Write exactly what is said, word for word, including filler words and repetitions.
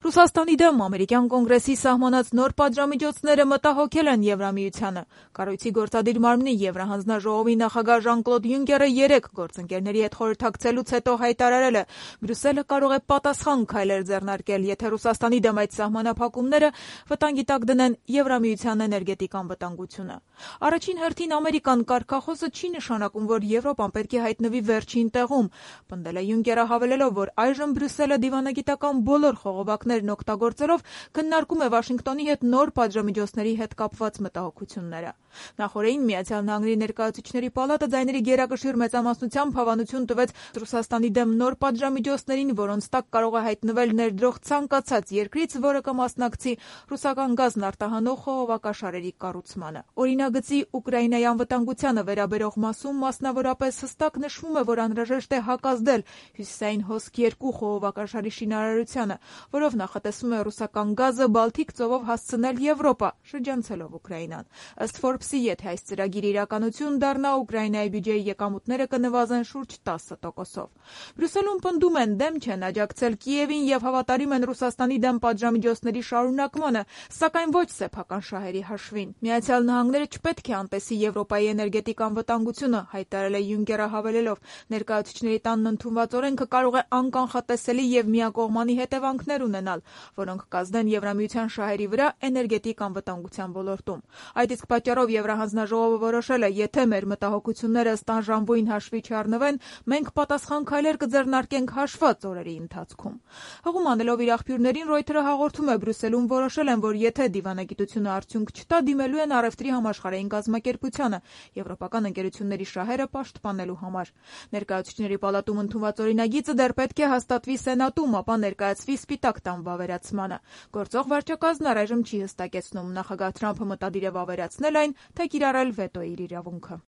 Ռուսաստանի դեմ ամերիկյան կոնգրեսի սահմանած նոր պատժամիջոցները մտահոգել են Եվրամիությանը։ Կառույցի գործադիր մարմնի Եվրահանձնաժողովի նախագահ Ժան-Կլոդ Յունկերը երեկ գործընկերների հետ խորհրդակցելուց հետո հայտարարել է, Բրյուսելը կարող է պատասխան քայլեր ձեռնարկել, եթե Ռուսաստանի դեմ այդ սահմանափակումները վտանգի տակ դնեն Եվրամիության էներգետիկ անվտանգությունը։ Առաջին հերթին ամերիկան կարգախոսը չի նշանակում, որ Եվրոպան պետք է հայտնվի վերջին տեղում, պնդել է Յունկերը հավելելով, որ այժմ Բրյուսելը դիվանագիտական բոլոր խողովակներն օգտագործելով քննարկում է Վաշինգտոնի հետ նոր պատժամիջոցների հետ կապված մտահոգությունները։ Նախորդին Միացյալ Նահանգների ներկայացուցիչների պալատը ձայների գերակշիռ մեծամասնությամբ հավանություն տվեց Ռուսաստանի դեմ նոր պատժամիջոցներին, որոնց տակ կարող է հայտնվել ներդրող ցանկացած երկրից, որը կմասնակցի ռուսական գազն արտահանող խողովակաշարերի կառուցմանը։ Օրինագծի Ուկրաինայի անվտանգությանը վերաբերող մասում մասնավորապես հստակ նշվում է, որ անհրաժեշտ է հակազդել հյուսիսային հոսք երկու խողովակաշարի շինարարությանը, որով նախատեսվում է ռուսական գազը Բալթիկ ծովով հասցնել Եվրոպա, շրջանցելով Ուկրաինան։ Ըստ Forbes-ի, եթե այս ծրագիրը իրականություն դառնա, Ուկրաինայի բյուջեի եկամուտները կնվազեն շուրջ տասը տոկոսով։ Բրյուսելում պնդում են դեմ չեն աջակցել Կիևին եւ հավատարիմ են Ռուսաստանի դեմ պատժամիջոցների շարունակմանը, սակայն ոչ սեփական շահերի հաշվին։ Միացյալ Նահանգները չպետք է անտեսի Եվրոպայի էներգետիկ անվտանգությունը, հայտարարել է Յունկերը հավելելով, ներկայացուցիչների տանն ընդունված օրենքը կարող է անկանխատեսելի եւ միակողմանի հետևանքներ ունենալ, որոնք կազդեն Եվրամիության շահերի վրա էներգետիկ անվտանգության ոլորտում։ Այդ իսկ պատճառով Եվրահանձնաժողովը որոշել է, եթե մեր մտահոգությունները ստանժանվույն հաշվի չառնվեն, մենք պատասխան քայլեր կձեռնարկենք հաշված օրերի ընթացքում։ Հղում անելով իր աղբյուրներին Reuters-ը հաղորդում է, Բրյուսելում որոշել են, որ եթե դիվանագիտությունը արդյունք չտա, դիմելու են առևտրի համաշխարհային կազմակերպությանը եվրոպական ընկերությունների շահերը պաշտպանելու համար։ Ներկայացուցիչների պալատում ընդունված օրինագիծը դեռ պետք է հաստատվի Սենատում, ապա ներկայացվի Սպիտակ տան վավերացմանը։ Գործող վարչակազմն առայժմ չի հստակեցնում, նախագահ Թրամփը մտադիր է վավերացնել այն, թե կիրառել վետոյի իրավունքը։